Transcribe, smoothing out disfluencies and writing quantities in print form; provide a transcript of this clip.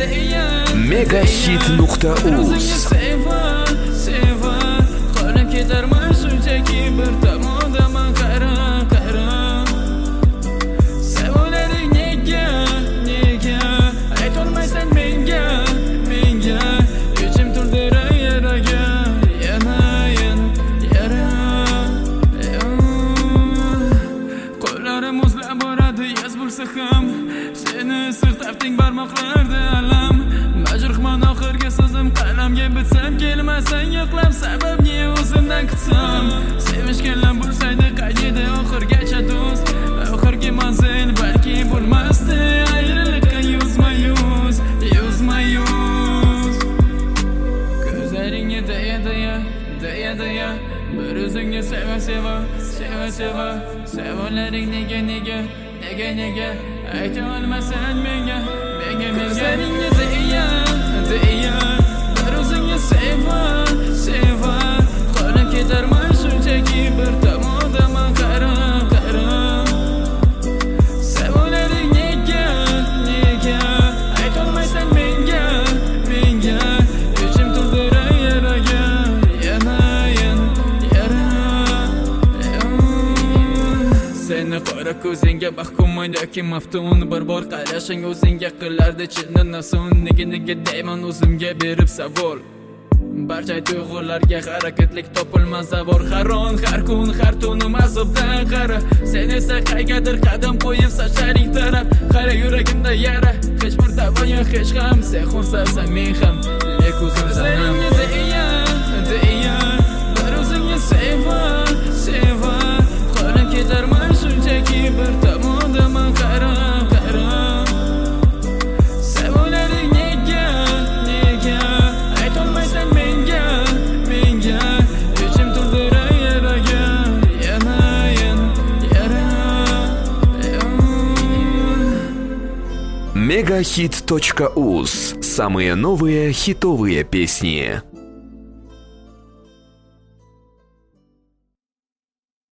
Megahit.uz Qolib ketarman shunchaki bir tomondaman qara Savollaring nega aytolmaysan menga Ichim to'ldirar yaraga yana yara Qo'llarim muzlab boradi yoz bo'lsa ham Seni sirtabding barmoqlarda alam Majruhman oxirgi so'zim qalamga bitsam kelmasang yo'qlab sababni o'zimdan kutsam Sevishganlar bo'lsaydi qayda oxirgacha do'st Oxirgi manzil balki bo'lmasdi ayriliqqa yuzma yuz Ko'zlaringni deya bir o'zingni seva Savollaring nega ayta olmasan menga Ko'zlaringni deya bir o'zingni seva Qolib ketarman shunchaki bir tomondaman qara Savollaring nega aytolmaysan menga Ichim to'ldirar yaraga yana yara Seni qora ko'zingga mahkumman yoki maftun Bir bor qarashing o'zingga qilardi chinni nasun Nega deyman o'zimga berib savol Barcha tuyg'ularga harakatlik topilmas zavor Har kun har tunim azobdan qara Sen esa qaygadir qadam qo'yib sochlaring tarab Qara yuragimda yara Hech bir davo yo'q hech ham Sen xursandsan men ham Lek o'zim sanam deya bir o'zingni seva Qolib ketarman shunchaki bir tomondaman qara Savollaring nega aytolmaysan menga Ichim to'ldirar yaraga yana yara Megahit.uz. Самые новые хитовые песни.